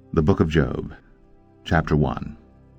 The Book of Job, Chapter 1.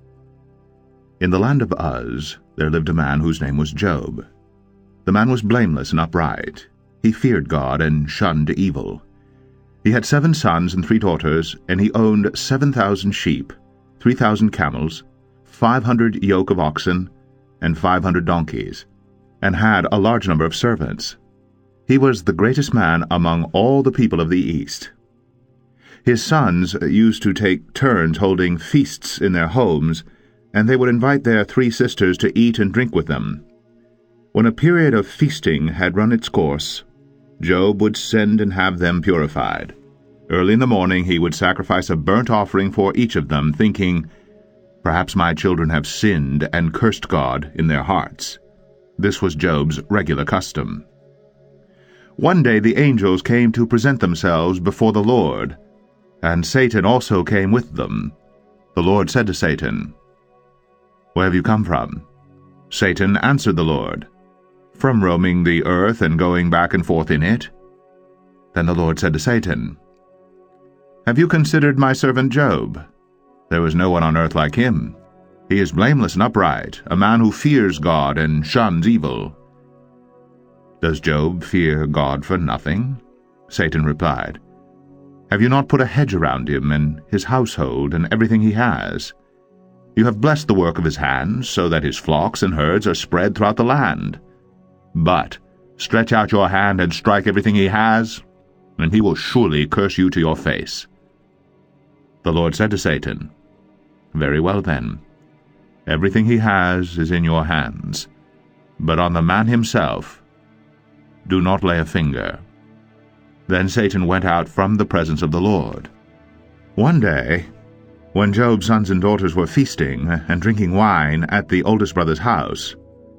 In the land of Uz there lived a man whose name was Job. The man was blameless and upright. He feared God and shunned evil. He had 7 sons and 3 daughters, and he owned 7,000 sheep, 3,000 camels, 500 yoke of oxen, and 500 donkeys, and had a large number of servants. He was the greatest man among all the people of the East. His sons used to take turns holding feasts in their homes, and they would invite their 3 sisters to eat and drink with them. When a period of feasting had run its course, Job would send and have them purified. Early in the morning he would sacrifice a burnt offering for each of them, thinking, "Perhaps my children have sinned and cursed God in their hearts." This was Job's regular custom. One day the angels came to present themselves before the Lord, and Satan also came with them. The Lord said to Satan, "Where have you come from?" Satan answered the Lord, "From roaming the earth and going back and forth in it." Then the Lord said to Satan, "Have you considered my servant Job? There is no one on earth like him. He is blameless and upright, a man who fears God and shuns evil." "Does Job fear God for nothing?" Satan replied. "Have you not put a hedge around him and his household and everything he has? You have blessed the work of his hands, so that his flocks and herds are spread throughout the land. But stretch out your hand and strike everything he has, and he will surely curse you to your face." The Lord said to Satan, "Very well then. Everything he has is in your hands, but on the man himself do not lay a finger." Then Satan went out from the presence of the Lord. One day, when Job's sons and daughters were feasting and drinking wine at the oldest brother's house,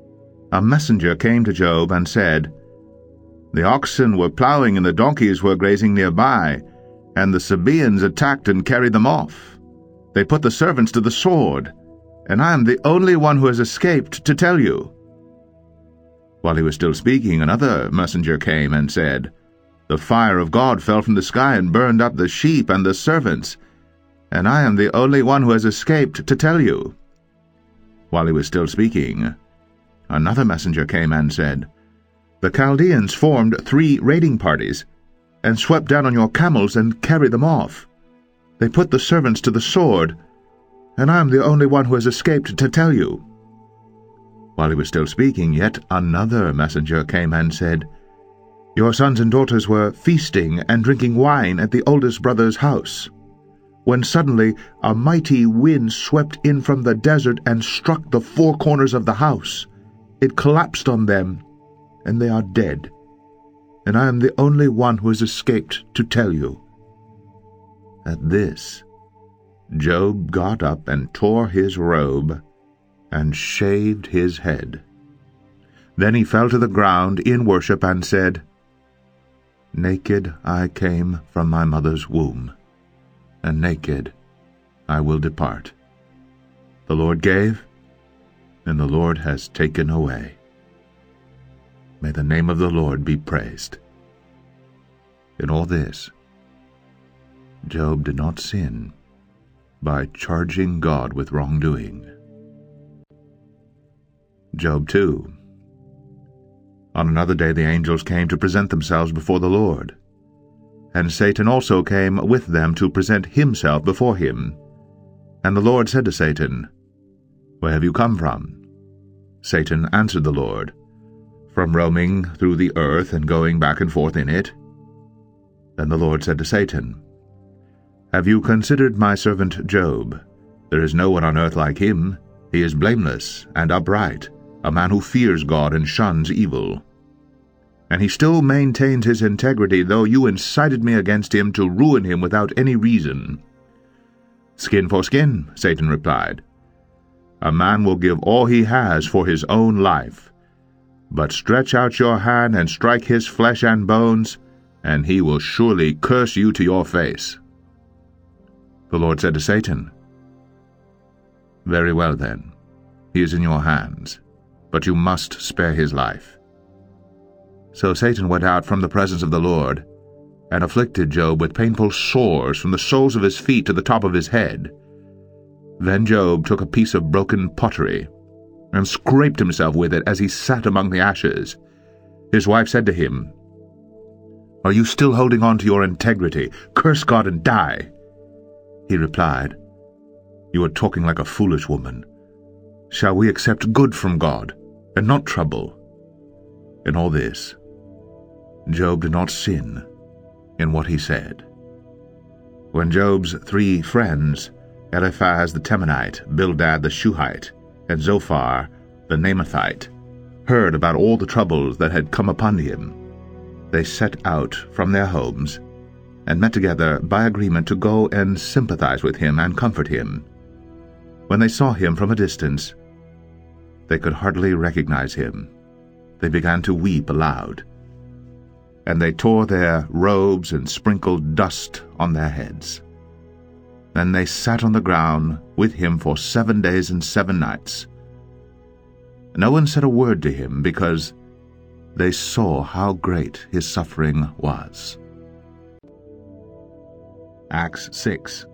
a messenger came to Job and said, "The oxen were plowing and the donkeys were grazing nearby, and the Sabaeans attacked and carried them off. They put the servants to the sword, and I am the only one who has escaped to tell you." While he was still speaking, another messenger came and said, "The fire of God fell from the sky and burned up the sheep and the servants, and I am the only one who has escaped to tell you." While he was still speaking, another messenger came and said, "The Chaldeans formed 3 raiding parties, and swept down on your camels and carried them off. They put the servants to the sword, and I am the only one who has escaped to tell you." While he was still speaking, yet another messenger came and said, "Your sons and daughters were feasting and drinking wine at the oldest brother's house, when suddenly a mighty wind swept in from the desert and struck the 4 corners of the house. It collapsed on them, and they are dead, and I am the only one who has escaped to tell you." At this, Job got up and tore his robe and shaved his head. Then he fell to the ground in worship and said, "Naked I came from my mother's womb, and naked I will depart. The Lord gave, and the Lord has taken away. May the name of the Lord be praised." In all this, Job did not sin by charging God with wrongdoing. Job 2. On another day the angels came to present themselves before the Lord, and Satan also came with them to present himself before him. And the Lord said to Satan, "Where have you come from?" Satan answered the Lord, "From roaming through the earth and going back and forth in it." Then the Lord said to Satan, "Have you considered my servant Job? There is no one on earth like him. He is blameless and upright, a man who fears God and shuns evil. And he still maintains his integrity, though you incited me against him to ruin him without any reason." "Skin for skin," Satan replied. "A man will give all he has for his own life. But stretch out your hand and strike his flesh and bones, and he will surely curse you to your face." The Lord said to Satan, "Very well then, he is in your hands, but you must spare his life." So Satan went out from the presence of the Lord, and afflicted Job with painful sores from the soles of his feet to the top of his head. Then Job took a piece of broken pottery and scraped himself with it as he sat among the ashes. His wife said to him, "Are you still holding on to your integrity? Curse God and die." He replied, "You are talking like a foolish woman. Shall we accept good from God and not trouble?" In all this, Job did not sin in what he said. When Job's 3 friends, Eliphaz the Temanite, Bildad the Shuhite, and Zophar the Naamathite, heard about all the troubles that had come upon him, they set out from their homes and met together by agreement to go and sympathize with him and comfort him. When they saw him from a distance, they could hardly recognize him. They began to weep aloud, and they tore their robes and sprinkled dust on their heads. Then they sat on the ground with him for 7 days and 7 nights. No one said a word to him, because they saw how great his suffering was. Acts 6.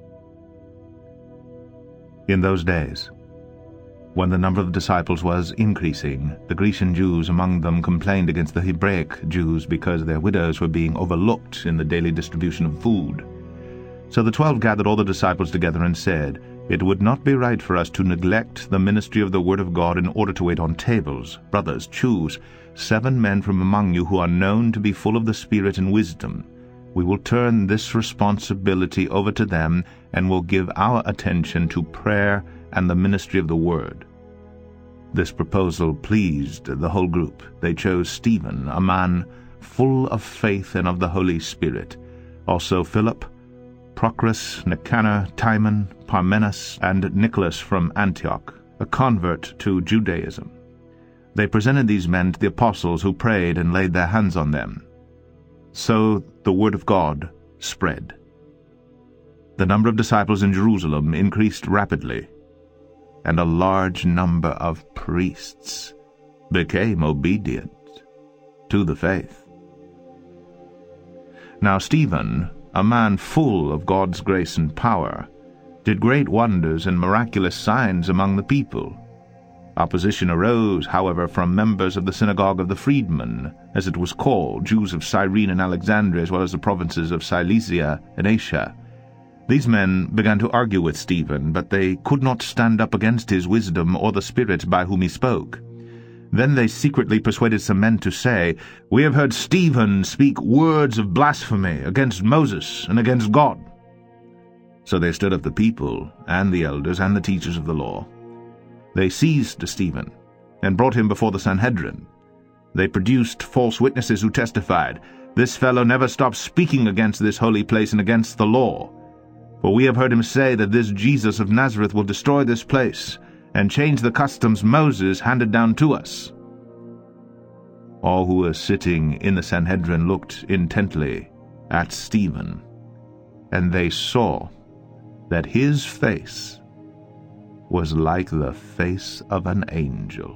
In those days, when the number of disciples was increasing, the Grecian Jews among them complained against the Hebraic Jews because their widows were being overlooked in the daily distribution of food. So the 12 gathered all the disciples together and said, "It would not be right for us to neglect the ministry of the word of God in order to wait on tables. Brothers, choose 7 men from among you who are known to be full of the Spirit and wisdom. We will turn this responsibility over to them and will give our attention to prayer and the ministry of the word." This proposal pleased the whole group. They chose Stephen, a man full of faith and of the Holy Spirit, also Philip, Procrus, Nicanor, Timon, Parmenas, and Nicholas from Antioch, a convert to Judaism. They presented these men to the apostles, who prayed and laid their hands on them. So the word of God spread. The number of disciples in Jerusalem increased rapidly, and a large number of priests became obedient to the faith. Now Stephen, a man full of God's grace and power, did great wonders and miraculous signs among the people. Opposition arose, however, from members of the synagogue of the freedmen, as it was called, Jews of Cyrene and Alexandria, as well as the provinces of Cilicia and Asia. These men began to argue with Stephen, but they could not stand up against his wisdom or the Spirit by whom he spoke. Then they secretly persuaded some men to say, "We have heard Stephen speak words of blasphemy against Moses and against God." So they stood up the people and the elders and the teachers of the law. They seized Stephen and brought him before the Sanhedrin. They produced false witnesses who testified, "This fellow never stops speaking against this holy place and against the law. For we have heard him say that this Jesus of Nazareth will destroy this place and change the customs Moses handed down to us." All who were sitting in the Sanhedrin looked intently at Stephen, and they saw that his face was like the face of an angel.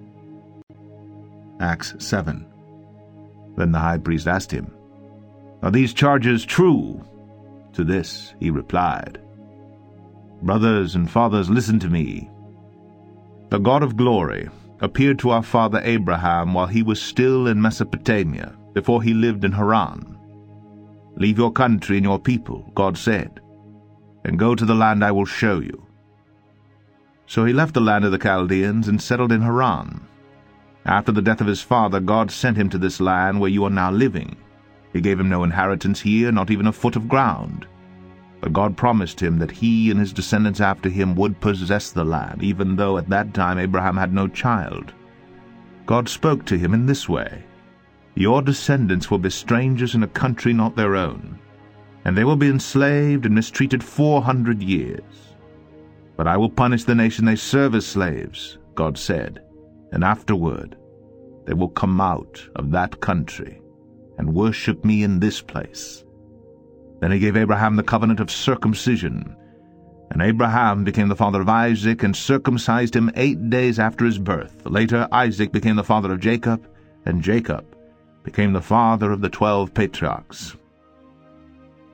Acts 7. Then the high priest asked him, "Are these charges true?" To this he replied, "Brothers and fathers, listen to me. The God of glory appeared to our father Abraham while he was still in Mesopotamia, before he lived in Haran. 'Leave your country and your people,' God said, 'and go to the land I will show you.' So he left the land of the Chaldeans and settled in Haran. After the death of his father, God sent him to this land where you are now living. He gave him no inheritance here, not even a foot of ground. But God promised him that he and his descendants after him would possess the land, even though at that time Abraham had no child. God spoke to him in this way, 'Your descendants will be strangers in a country not their own, and they will be enslaved and mistreated 400 years. But I will punish the nation they serve as slaves,' God said, 'and afterward they will come out of that country and worship me in this place.' Then he gave Abraham the covenant of circumcision, and Abraham became the father of Isaac and circumcised him 8 days after his birth. Later Isaac became the father of Jacob, and Jacob became the father of the 12 patriarchs.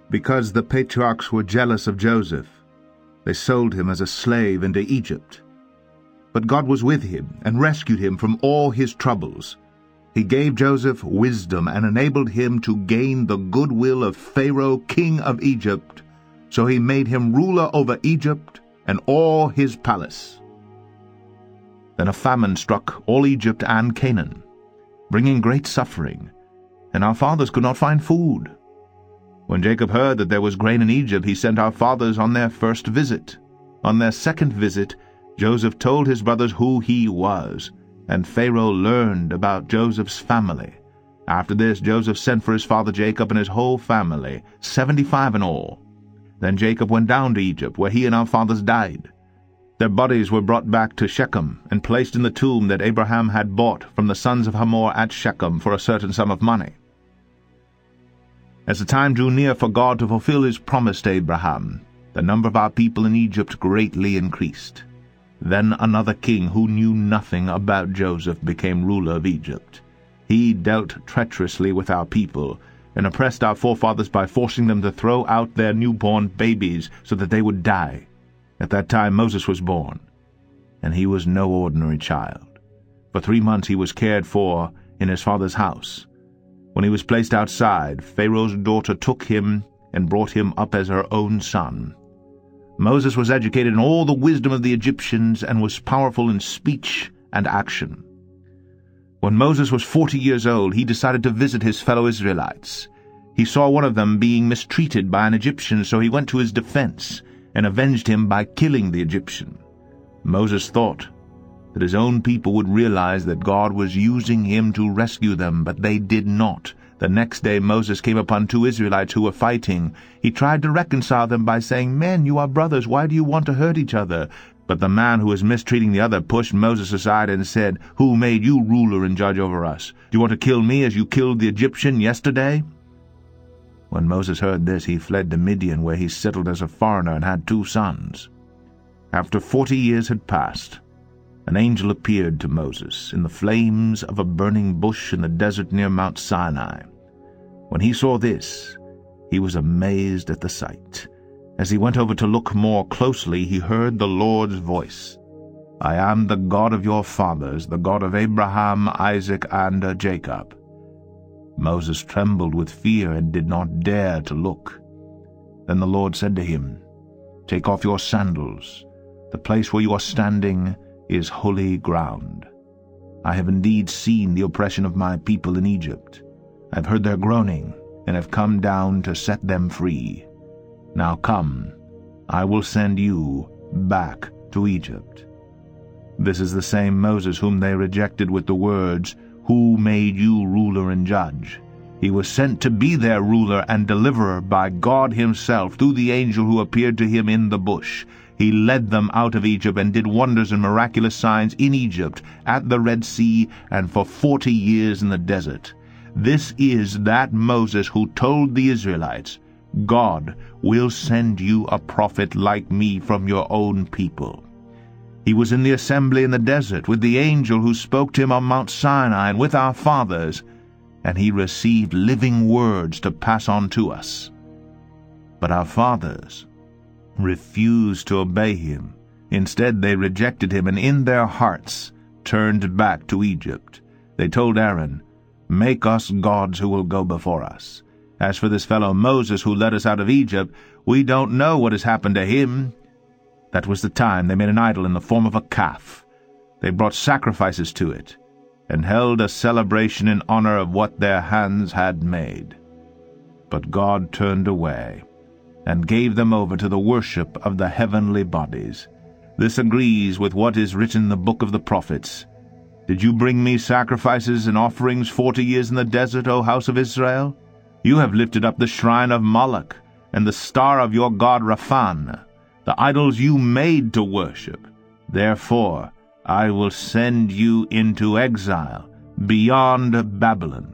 because the patriarchs were jealous of Joseph, they sold him as a slave into Egypt. But God was with him and rescued him from all his troubles. He gave Joseph wisdom and enabled him to gain the goodwill of Pharaoh, king of Egypt, so he made him ruler over Egypt and all his palace. Then a famine struck all Egypt and Canaan, bringing great suffering, and our fathers could not find food. When Jacob heard that there was grain in Egypt, he sent our fathers on their first visit. On their second visit, Joseph told his brothers who he was, and Pharaoh learned about Joseph's family. After this, Joseph sent for his father Jacob and his whole family, 75 in all. Then Jacob went down to Egypt, where he and our fathers died. Their bodies were brought back to Shechem and placed in the tomb that Abraham had bought from the sons of Hamor at Shechem for a certain sum of money. As the time drew near for God to fulfill his promise to Abraham, the number of our people in Egypt greatly increased. Then another king who knew nothing about Joseph became ruler of Egypt. He dealt treacherously with our people and oppressed our forefathers by forcing them to throw out their newborn babies so that they would die. At that time Moses was born, and he was no ordinary child. For 3 months he was cared for in his father's house. When he was placed outside, Pharaoh's daughter took him and brought him up as her own son. Moses was educated in all the wisdom of the Egyptians and was powerful in speech and action. When Moses was 40 years old, he decided to visit his fellow Israelites. He saw one of them being mistreated by an Egyptian, so he went to his defense and avenged him by killing the Egyptian. Moses thought that his own people would realize that God was using him to rescue them, but they did not. The next day Moses came upon 2 Israelites who were fighting. He tried to reconcile them by saying, "Men, you are brothers. Why do you want to hurt each other?" But the man who was mistreating the other pushed Moses aside and said, "Who made you ruler and judge over us? Do you want to kill me as you killed the Egyptian yesterday?" When Moses heard this, he fled to Midian, where he settled as a foreigner and had 2 sons. After 40 years had passed, an angel appeared to Moses in the flames of a burning bush in the desert near Mount Sinai. When he saw this, he was amazed at the sight. As he went over to look more closely, he heard the Lord's voice. "I am the God of your fathers, the God of Abraham, Isaac, and Jacob." Moses trembled with fear and did not dare to look. Then the Lord said to him, "Take off your sandals. The place where you are standing is holy ground. I have indeed seen the oppression of my people in Egypt. I have heard their groaning, and have come down to set them free. Now come, I will send you back to Egypt." This is the same Moses whom they rejected with the words, "Who made you ruler and judge?" He was sent to be their ruler and deliverer by God himself through the angel who appeared to him in the bush. He led them out of Egypt and did wonders and miraculous signs in Egypt, at the Red Sea, and for 40 years in the desert. This is that Moses who told the Israelites, "God will send you a prophet like me from your own people." He was in the assembly in the desert with the angel who spoke to him on Mount Sinai and with our fathers, and he received living words to pass on to us. But our fathers refused to obey him. Instead, they rejected him and in their hearts turned back to Egypt. They told Aaron, "Make us gods who will go before us. As for this fellow Moses who led us out of Egypt, we don't know what has happened to him." That was the time they made an idol in the form of a calf. They brought sacrifices to it and held a celebration in honor of what their hands had made. But God turned away and gave them over to the worship of the heavenly bodies. This agrees with what is written in the book of the prophets. "Did you bring me sacrifices and offerings 40 years in the desert, O house of Israel? You have lifted up the shrine of Moloch and the star of your god Raphan, the idols you made to worship. Therefore I will send you into exile beyond Babylon."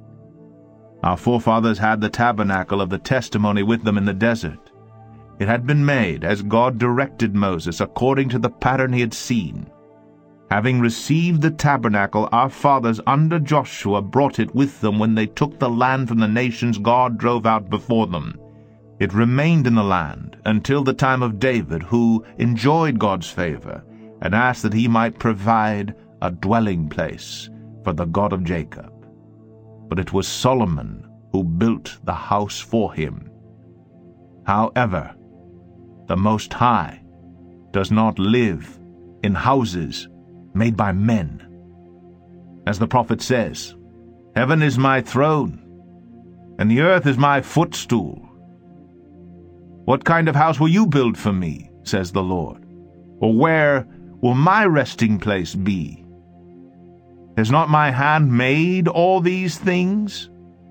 Our forefathers had the tabernacle of the testimony with them in the desert. It had been made as God directed Moses according to the pattern he had seen. Having received the tabernacle, our fathers under Joshua brought it with them when they took the land from the nations God drove out before them. It remained in the land until the time of David, who enjoyed God's favor and asked that he might provide a dwelling place for the God of Jacob. But it was Solomon who built the house for him. However, the Most High does not live in houses made by men. As the prophet says, "Heaven is my throne, and the earth is my footstool. What kind of house will you build for me, says the Lord? Or where will my resting place be? Has not my hand made all these things?"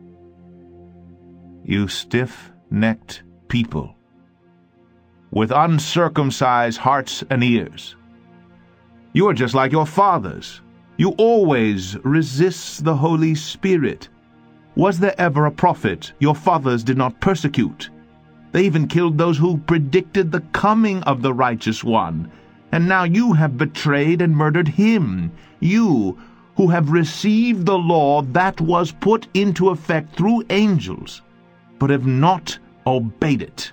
You stiff-necked people, with uncircumcised hearts and ears, you are just like your fathers. You always resist the Holy Spirit. Was there ever a prophet your fathers did not persecute? They even killed those who predicted the coming of the righteous one. And now you have betrayed and murdered him. You, who have received the law that was put into effect through angels, but have not obeyed it.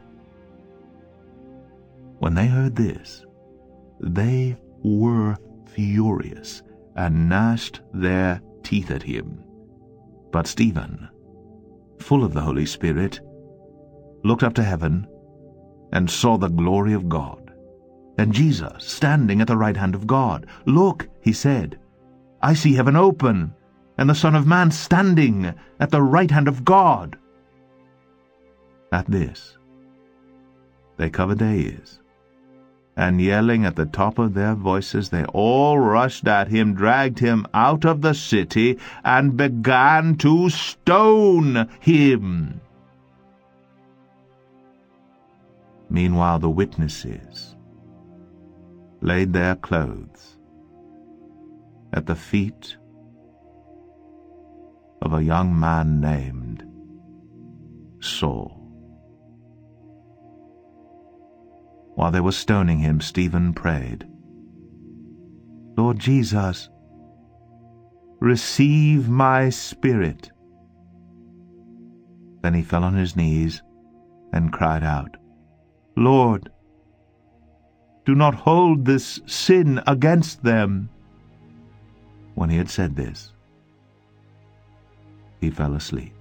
When they heard this, they were furious and gnashed their teeth at him. But Stephen, full of the Holy Spirit, looked up to heaven and saw the glory of God, and Jesus standing at the right hand of God. "Look," he said, "I see heaven open, and the Son of Man standing at the right hand of God." At this, they covered their ears, and yelling at the top of their voices, they all rushed at him, dragged him out of the city, and began to stone him. Meanwhile the witnesses laid their clothes at the feet of a young man named Saul. While they were stoning him, Stephen prayed, "Lord Jesus, receive my spirit." Then he fell on his knees and cried out, "Lord, do not hold this sin against them." When he had said this, he fell asleep.